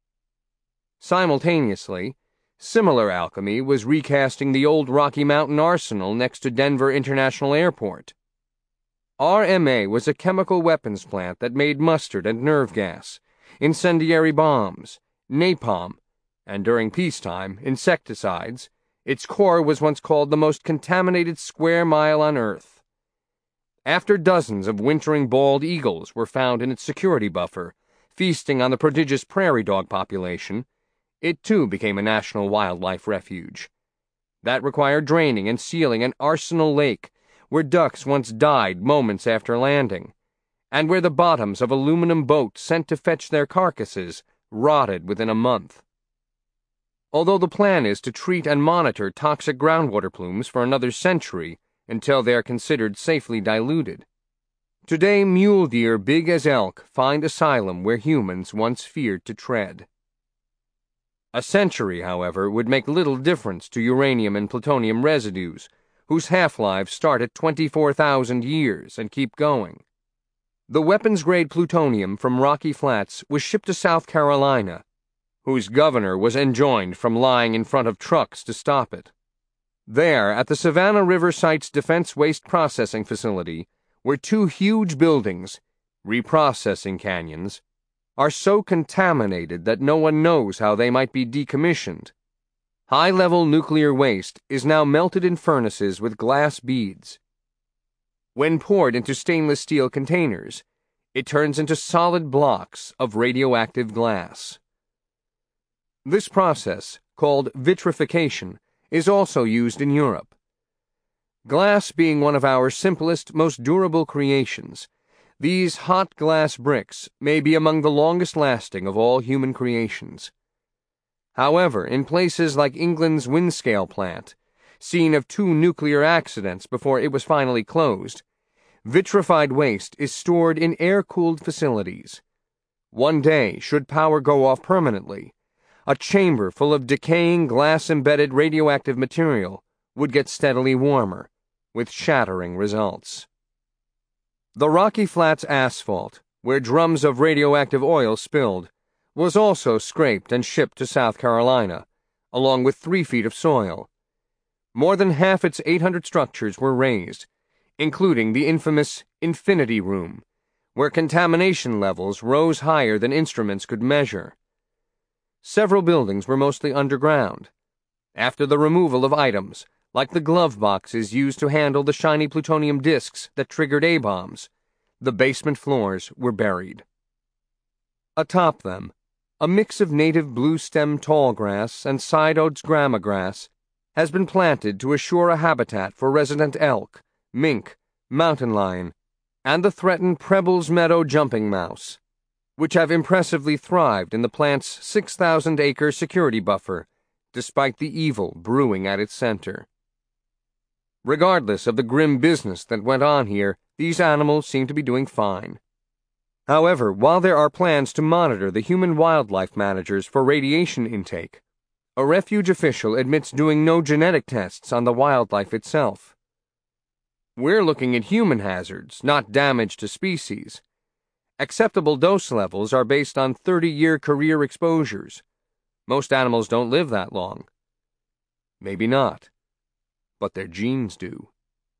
Simultaneously, similar alchemy was recasting the old Rocky Mountain Arsenal next to Denver International Airport. R M A was a chemical weapons plant that made mustard and nerve gas, incendiary bombs, napalm, and during peacetime, insecticides. Its core was once called the most contaminated square mile on Earth. After dozens of wintering bald eagles were found in its security buffer, feasting on the prodigious prairie dog population, it too became a national wildlife refuge. That required draining and sealing an arsenal lake where ducks once died moments after landing, and where the bottoms of aluminum boats sent to fetch their carcasses rotted within a month. Although the plan is to treat and monitor toxic groundwater plumes for another century until they are considered safely diluted, today mule deer big as elk find asylum where humans once feared to tread. A century, however, would make little difference to uranium and plutonium residues, whose half-lives start at twenty-four thousand years and keep going. The weapons-grade plutonium from Rocky Flats was shipped to South Carolina, whose governor was enjoined from lying in front of trucks to stop it. There, at the Savannah River Site's Defense Waste Processing Facility, where two huge buildings, reprocessing canyons, are so contaminated that no one knows how they might be decommissioned. High-level nuclear waste is now melted in furnaces with glass beads. When poured into stainless steel containers, it turns into solid blocks of radioactive glass. This process, called vitrification, is also used in Europe. Glass being one of our simplest, most durable creations, these hot glass bricks may be among the longest-lasting of all human creations. However, in places like England's Windscale plant, scene of two nuclear accidents before it was finally closed, vitrified waste is stored in air-cooled facilities. One day, should power go off permanently, a chamber full of decaying glass-embedded radioactive material would get steadily warmer, with shattering results. The Rocky Flats asphalt, where drums of radioactive oil spilled, was also scraped and shipped to South Carolina, along with three feet of soil. More than half its eight hundred structures were razed, including the infamous Infinity Room, where contamination levels rose higher than instruments could measure. Several buildings were mostly underground. After the removal of items, like the glove boxes used to handle the shiny plutonium disks that triggered A-bombs, the basement floors were buried. Atop them, a mix of native blue-stem tallgrass and side-oats gramagrass has been planted to assure a habitat for resident elk, mink, mountain lion, and the threatened Preble's Meadow jumping mouse, which have impressively thrived in the plant's six thousand acre security buffer, despite the evil brewing at its center. Regardless of the grim business that went on here, these animals seem to be doing fine. However, while there are plans to monitor the human wildlife managers for radiation intake, a refuge official admits doing no genetic tests on the wildlife itself. We're looking at human hazards, not damage to species. Acceptable dose levels are based on thirty-year career exposures. Most animals don't live that long. Maybe not, but their genes do.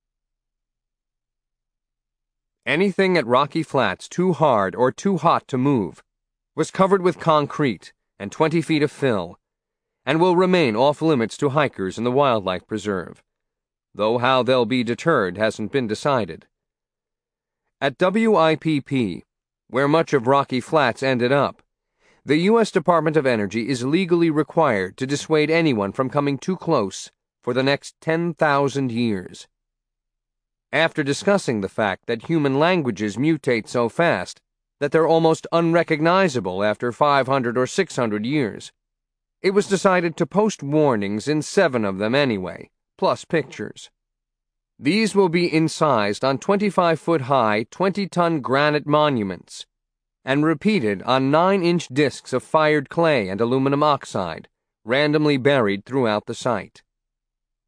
Anything at Rocky Flats too hard or too hot to move was covered with concrete and twenty feet of fill, and will remain off-limits to hikers in the wildlife preserve, though how they'll be deterred hasn't been decided. At W I P P, where much of Rocky Flats ended up, the U S Department of Energy is legally required to dissuade anyone from coming too close for the next ten thousand years. After discussing the fact that human languages mutate so fast that they're almost unrecognizable after five hundred or six hundred years, it was decided to post warnings in seven of them anyway, plus pictures. These will be incised on twenty-five foot high, twenty ton granite monuments, and repeated on nine inch discs of fired clay and aluminum oxide, randomly buried throughout the site.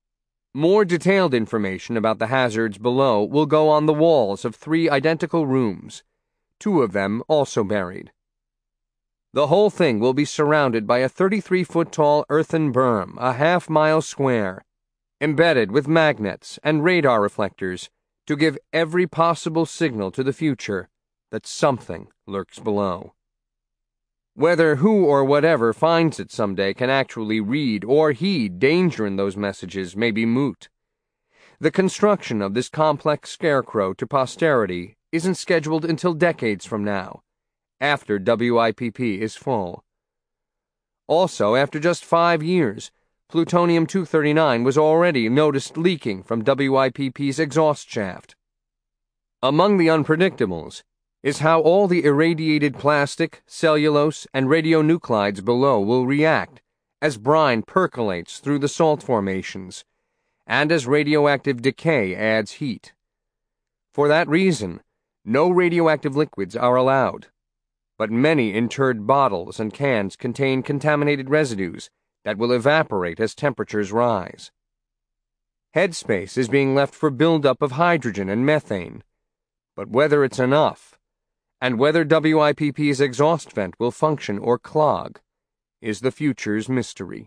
More detailed information about the hazards below will go on the walls of three identical rooms, two of them also buried. The whole thing will be surrounded by a thirty-three foot tall earthen berm, a half mile square, embedded with magnets and radar reflectors to give every possible signal to the future that something lurks below. Whether who or whatever finds it someday can actually read or heed danger in those messages may be moot. The construction of this complex scarecrow to posterity isn't scheduled until decades from now, after W I P P is full. Also, after just five years, plutonium two thirty-nine was already noticed leaking from W I P P's exhaust shaft. Among the unpredictables is how all the irradiated plastic, cellulose, and radionuclides below will react as brine percolates through the salt formations, and as radioactive decay adds heat. For that reason, no radioactive liquids are allowed, but many interred bottles and cans contain contaminated residues that will evaporate as temperatures rise. Headspace is being left for buildup of hydrogen and methane, but whether it's enough, and whether W I P P's exhaust vent will function or clog, is the future's mystery.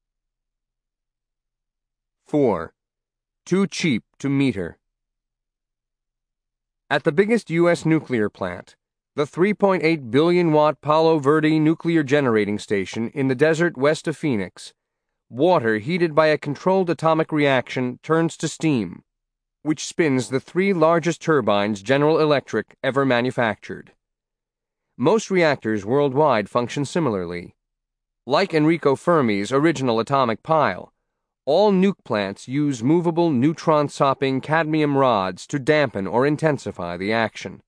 four. Too cheap to meter. At the biggest U S nuclear plant, the three point eight billion watt Palo Verde nuclear generating station in the desert west of Phoenix, water heated by a controlled atomic reaction turns to steam, which spins the three largest turbines General Electric ever manufactured. Most reactors worldwide function similarly. Like Enrico Fermi's original atomic pile, all nuke plants use movable neutron-sopping cadmium rods to dampen or intensify the action.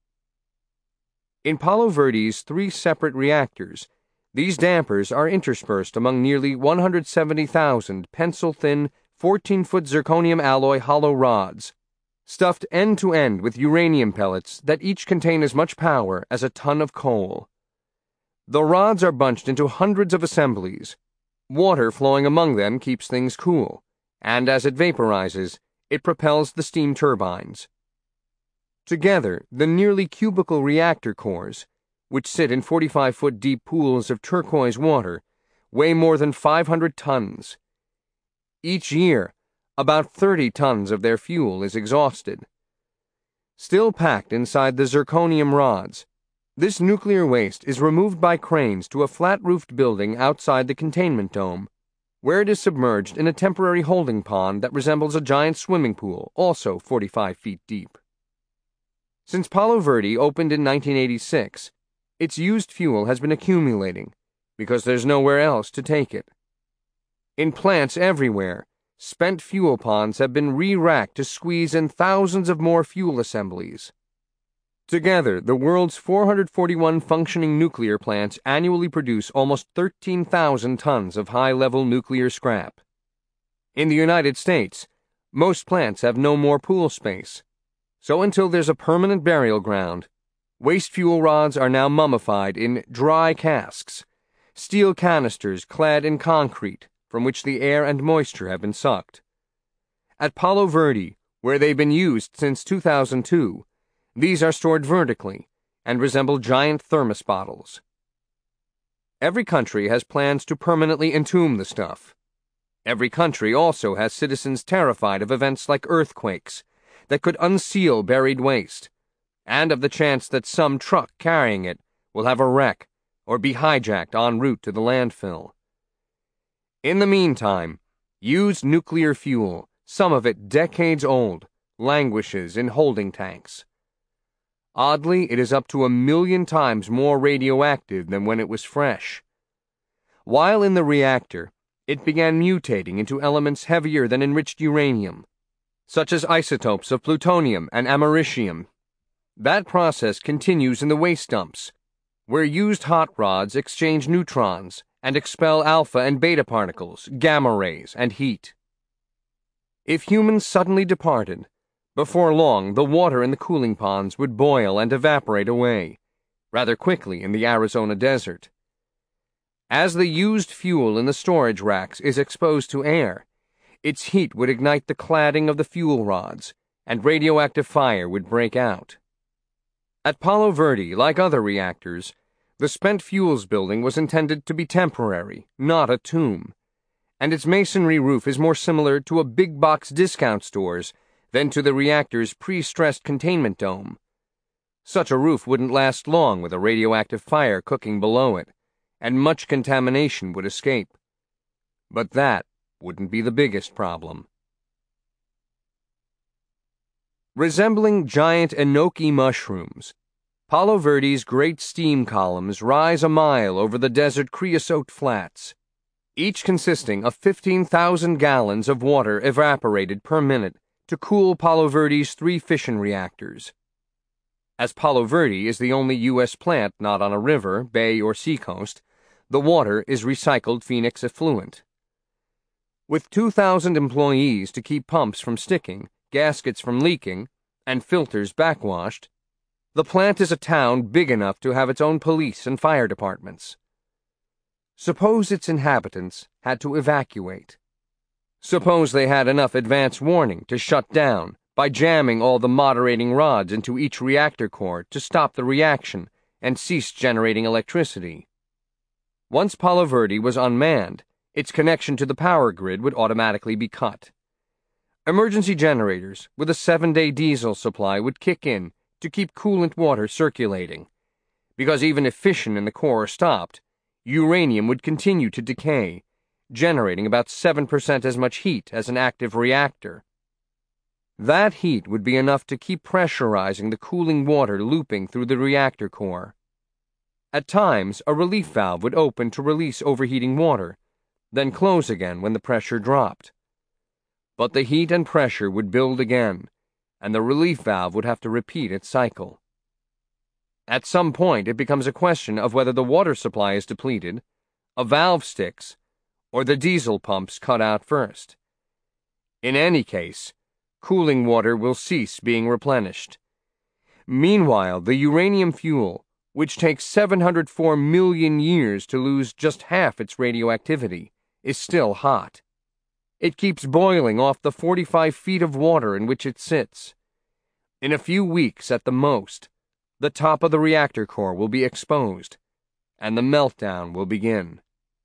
In Palo Verde's three separate reactors, these dampers are interspersed among nearly one hundred seventy thousand pencil-thin, fourteen foot zirconium alloy hollow rods, stuffed end-to-end with uranium pellets that each contain as much power as a ton of coal. The rods are bunched into hundreds of assemblies. Water flowing among them keeps things cool, and as it vaporizes, it propels the steam turbines. Together, the nearly cubical reactor cores, which sit in forty-five foot deep pools of turquoise water, weigh more than five hundred tons. Each year, about thirty tons of their fuel is exhausted. Still packed inside the zirconium rods, this nuclear waste is removed by cranes to a flat-roofed building outside the containment dome, where it is submerged in a temporary holding pond that resembles a giant swimming pool, also forty-five feet deep. Since Palo Verde opened in nineteen eighty-six, its used fuel has been accumulating, because there's nowhere else to take it. In plants everywhere, spent fuel ponds have been re-racked to squeeze in thousands of more fuel assemblies. Together, the world's four hundred forty-one functioning nuclear plants annually produce almost thirteen thousand tons of high-level nuclear scrap. In the United States, most plants have no more pool space, so until there's a permanent burial ground, waste fuel rods are now mummified in dry casks, steel canisters clad in concrete from which the air and moisture have been sucked. At Palo Verde, where they've been used since two thousand two, these are stored vertically and resemble giant thermos bottles. Every country has plans to permanently entomb the stuff. Every country also has citizens terrified of events like earthquakes that could unseal buried waste, and of the chance that some truck carrying it will have a wreck or be hijacked en route to the landfill. In the meantime, used nuclear fuel, some of it decades old, languishes in holding tanks. Oddly, it is up to a million times more radioactive than when it was fresh. While in the reactor, it began mutating into elements heavier than enriched uranium, such as isotopes of plutonium and americium. That process continues in the waste dumps, where used hot rods exchange neutrons and expel alpha and beta particles, gamma rays, and heat. If humans suddenly departed, before long the water in the cooling ponds would boil and evaporate away, rather quickly in the Arizona desert. As the used fuel in the storage racks is exposed to air, Its heat would ignite the cladding of the fuel rods, and radioactive fire would break out. At Palo Verde, like other reactors, the spent fuels building was intended to be temporary, not a tomb, and its masonry roof is more similar to a big box discount store's than to the reactor's pre-stressed containment dome. Such a roof wouldn't last long with a radioactive fire cooking below it, and much contamination would escape. But that wouldn't be the biggest problem. Resembling giant enoki mushrooms, Palo Verde's great steam columns rise a mile over the desert creosote flats, each consisting of fifteen thousand gallons of water evaporated per minute to cool Palo Verde's three fission reactors. As Palo Verde is the only U S plant not on a river, bay, or seacoast, the water is recycled Phoenix effluent. With two thousand employees to keep pumps from sticking, gaskets from leaking, and filters backwashed, the plant is a town big enough to have its own police and fire departments. Suppose its inhabitants had to evacuate. Suppose they had enough advance warning to shut down by jamming all the moderating rods into each reactor core to stop the reaction and cease generating electricity. Once Palo Verde was unmanned, its connection to the power grid would automatically be cut. Emergency generators with a seven-day diesel supply would kick in to keep coolant water circulating, because even if fission in the core stopped, uranium would continue to decay, generating about seven percent as much heat as an active reactor. That heat would be enough to keep pressurizing the cooling water looping through the reactor core. At times, a relief valve would open to release overheating water, then close again when the pressure dropped. But the heat and pressure would build again, and the relief valve would have to repeat its cycle. At some point, it becomes a question of whether the water supply is depleted, a valve sticks, or the diesel pumps cut out first. In any case, cooling water will cease being replenished. Meanwhile, the uranium fuel, which takes seven hundred four million years to lose just half its radioactivity, is still hot. It keeps boiling off the forty-five feet of water in which it sits. In a few weeks at the most, the top of the reactor core will be exposed, and the meltdown will begin.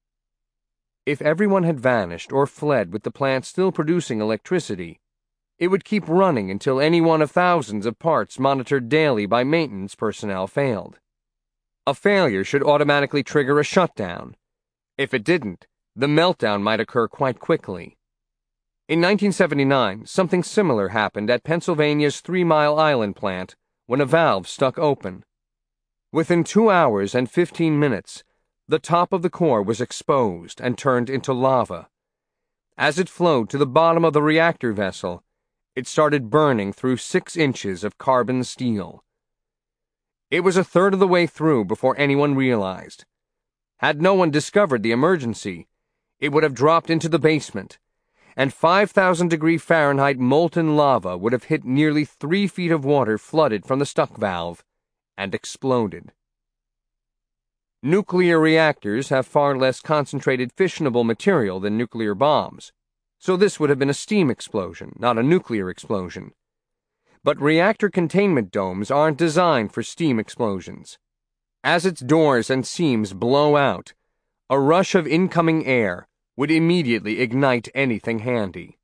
If everyone had vanished or fled with the plant still producing electricity, it would keep running until any one of thousands of parts monitored daily by maintenance personnel failed. A failure should automatically trigger a shutdown. If it didn't, the meltdown might occur quite quickly. In nineteen seventy-nine, something similar happened at Pennsylvania's Three Mile Island plant when a valve stuck open. Within two hours and fifteen minutes, the top of the core was exposed and turned into lava. As it flowed to the bottom of the reactor vessel, it started burning through six inches of carbon steel. It was a third of the way through before anyone realized. Had no one discovered the emergency, it would have dropped into the basement, and five thousand degree Fahrenheit molten lava would have hit nearly three feet of water flooded from the stuck valve and exploded. Nuclear reactors have far less concentrated fissionable material than nuclear bombs, so this would have been a steam explosion, not a nuclear explosion. But reactor containment domes aren't designed for steam explosions. As its doors and seams blow out, a rush of incoming air would immediately ignite anything handy.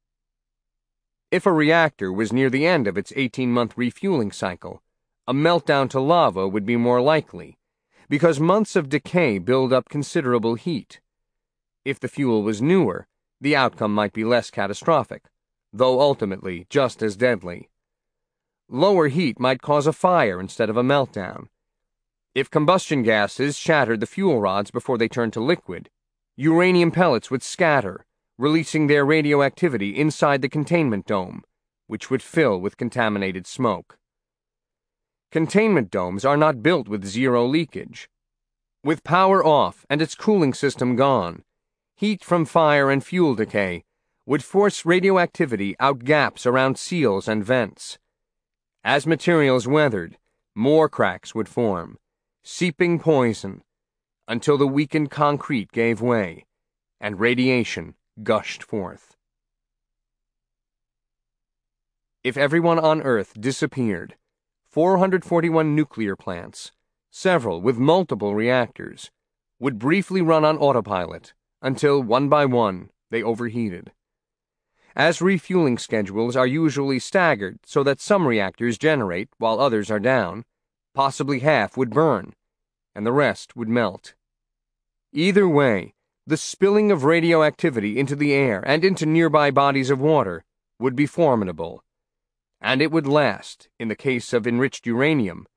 If a reactor was near the end of its eighteen-month refueling cycle, a meltdown to lava would be more likely, because months of decay build up considerable heat. If the fuel was newer, the outcome might be less catastrophic, though ultimately just as deadly. Lower heat might cause a fire instead of a meltdown. If combustion gases shattered the fuel rods before they turned to liquid, uranium pellets would scatter, releasing their radioactivity inside the containment dome, which would fill with contaminated smoke. Containment domes are not built with zero leakage. With power off and its cooling system gone, heat from fire and fuel decay would force radioactivity out gaps around seals and vents. As materials weathered, more cracks would form, seeping poison, until the weakened concrete gave way and radiation gushed forth. If everyone on Earth disappeared, four hundred forty-one nuclear plants, several with multiple reactors, would briefly run on autopilot until, one by one, they overheated. As refueling schedules are usually staggered so that some reactors generate while others are down, possibly half would burn, and the rest would melt. Either way, the spilling of radioactivity into the air and into nearby bodies of water would be formidable, and it would last, in the case of enriched uranium,